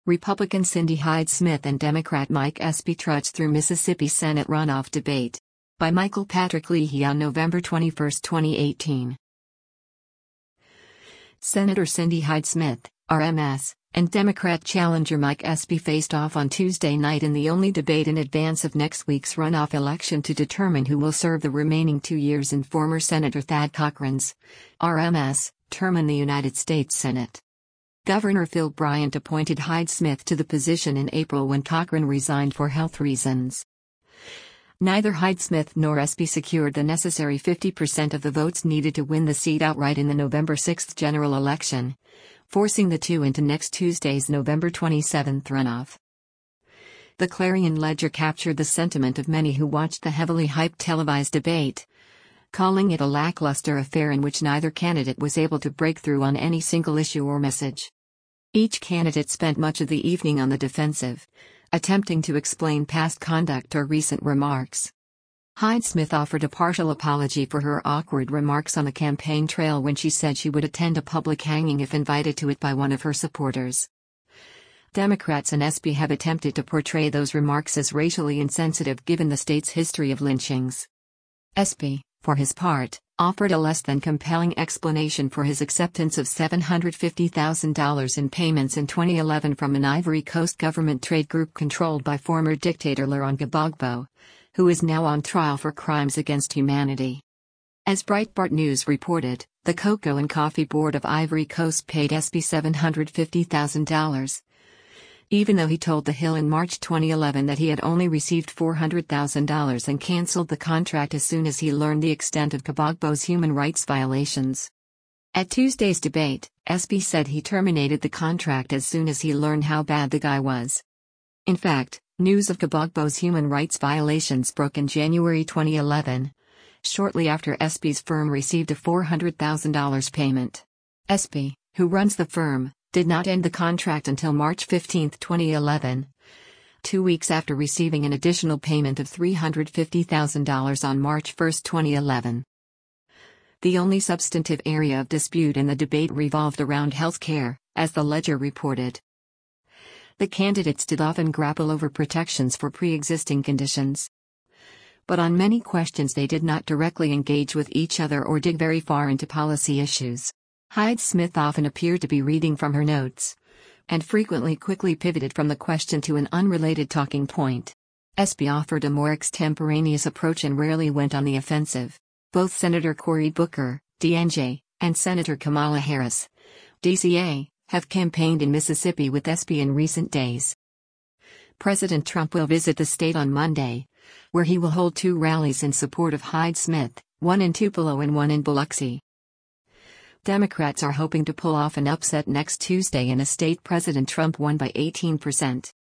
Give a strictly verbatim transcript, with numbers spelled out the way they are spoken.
Republican Cindy Hyde-Smith and Democrat Mike Espy trudge through Mississippi Senate runoff debate. By Michael Patrick Leahy on November twenty-first, twenty eighteen. Senator Cindy Hyde-Smith, R M S, and Democrat challenger Mike Espy faced off on Tuesday night in the only debate in advance of next week's runoff election to determine who will serve the remaining two years in former Senator Thad Cochran's, R M S, term in the United States Senate. Governor Phil Bryant appointed Hyde-Smith to the position in April when Cochran resigned for health reasons. Neither Hyde-Smith nor Espy secured the necessary fifty percent of the votes needed to win the seat outright in the November sixth general election, forcing the two into next Tuesday's November twenty-seventh runoff. The Clarion Ledger captured the sentiment of many who watched the heavily hyped televised debate, calling it a lackluster affair in which neither candidate was able to break through on any single issue or message. Each candidate spent much of the evening on the defensive, attempting to explain past conduct or recent remarks. Hyde-Smith offered a partial apology for her awkward remarks on the campaign trail when she said she would attend a public hanging if invited to it by one of her supporters. Democrats and Espy have attempted to portray those remarks as racially insensitive given the state's history of lynchings. Espy, for his part, offered a less than compelling explanation for his acceptance of seven hundred fifty thousand dollars in payments in twenty eleven from an Ivory Coast government trade group controlled by former dictator Laurent Gbagbo, who is now on trial for crimes against humanity. As Breitbart News reported, the Cocoa and Coffee Board of Ivory Coast paid Espy seven hundred fifty thousand dollars. Even though he told The Hill in March twenty eleven that he had only received four hundred thousand dollars and canceled the contract as soon as he learned the extent of Gbagbo's human rights violations. At Tuesday's debate, Espy said he terminated the contract as soon as he learned how bad the guy was. In fact, news of Gbagbo's human rights violations broke in January twenty eleven, shortly after Espy's firm received a four hundred thousand dollars payment. Espy, who runs the firm, did not end the contract until March fifteenth, twenty eleven, two weeks after receiving an additional payment of three hundred fifty thousand dollars on March first, twenty eleven. The only substantive area of dispute in the debate revolved around health care, as the Ledger reported. The candidates did often grapple over protections for pre-existing conditions. But on many questions they did not directly engage with each other or dig very far into policy issues. Hyde-Smith often appeared to be reading from her notes, and frequently quickly pivoted from the question to an unrelated talking point. Espy offered a more extemporaneous approach and rarely went on the offensive. Both Senator Cory Booker, D N J, and Senator Kamala Harris, D C A, have campaigned in Mississippi with Espy in recent days. President Trump will visit the state on Monday, where he will hold two rallies in support of Hyde-Smith, one in Tupelo and one in Biloxi. Democrats are hoping to pull off an upset next Tuesday in a state President Trump won by eighteen percent.